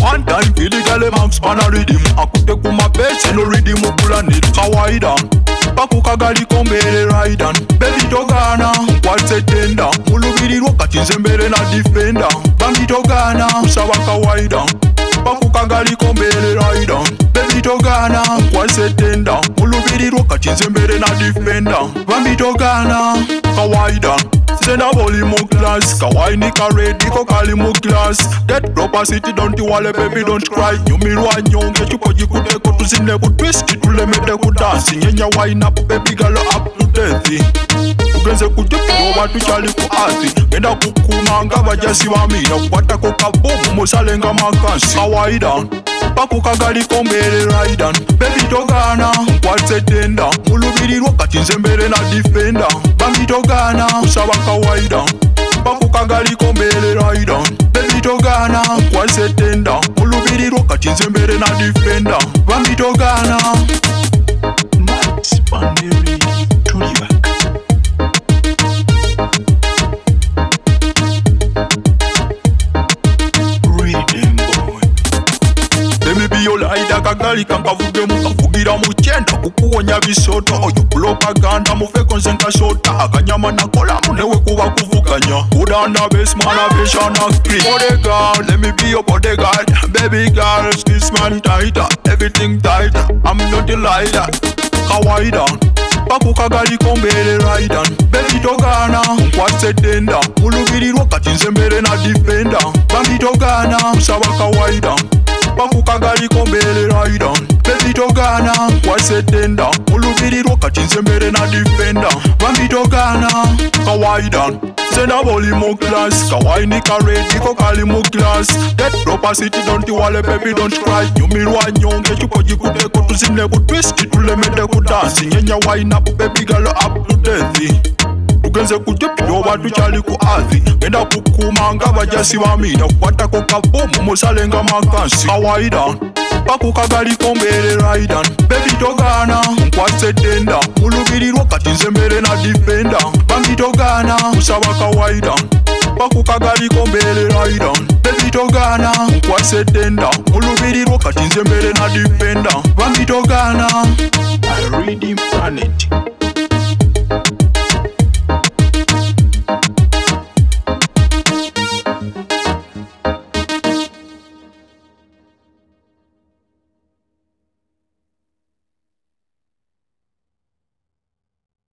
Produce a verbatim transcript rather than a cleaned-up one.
One time feel the girl max pan a rhythm. Akute kuma base no rhythm ukula need kawaida. Pakuka gali kombele raidan. Baby togana kwatse tenda. Mulubiri wakati nzembele na defender. Bambi togana usawa kawaida. Pakuka gali kombele raidan. Baby togana kwatse tenda. Mulubiri wakati nzembele na defender. Bambi togana kawaida. Senda boli mo glass, kawaii nika ready ko kali mo glass. Get proper city don't you wale baby don't cry. Nyumirwa nyonge chuko jikude ko tuzine ku twist tule mede ku dance. Nyenya wine up baby girl up to death. Ugenze kujipido watu chali ku athi. Genda kukumanga bajasi wamina kupata ko kabomu musalenga makansi. Kawaida pakuka gali kombele raidan. Baby togana kwatse tenda. Mulubiri wakati nzembele na defender. Bambi togana usawa kawaida. Pakuka gali kombele raidan. Baby togana kwatse tenda. Mulubiri wakati nzembele na defender. Bambi togana Max Panderi Tuliback. Olaida kagali kankavuge mukavugira muchenda kukuwonya bisoto oyo propaganda mufeko nzenka shota akanyama nakola munewe kuba kuvuganya udanda besmana beshana kri bodyguard let me be your bodyguard baby girl this man tighter everything tighter I'm not a liar kawaida pakuka gali kombele raidan baby togana kwatse tenda mulubiri wakati nzembele na defender bambi togana usawa kawaida pakuka gali kombele raidan baby togana kwatse tenda mulubiri wakati nzembele na defender bambi togana kawaida senda boli mo glass kawaii nika ready ko kali mo glass get proper city don't you wale baby don't cry nyumirwa nyonge chuko jikude ko tuzine ku twist tule mede ku dance nyenya wine up baby girl up to death. Ugenze kujipido watu chali ku athi. Genda kukumanga bajasi wamina kupata ko kabomu musalenga makansi. Kawaida pakuka gali kombele raidan. Baby togana kwatse tenda. Mulubiri wakati nzembele na defender. Bambi togana usawa kawaida. Pakuka gali kombele raidan. Baby togana kwatse tenda. Mulubiri wakati nzembele na defender. Bambi togana I read him planet.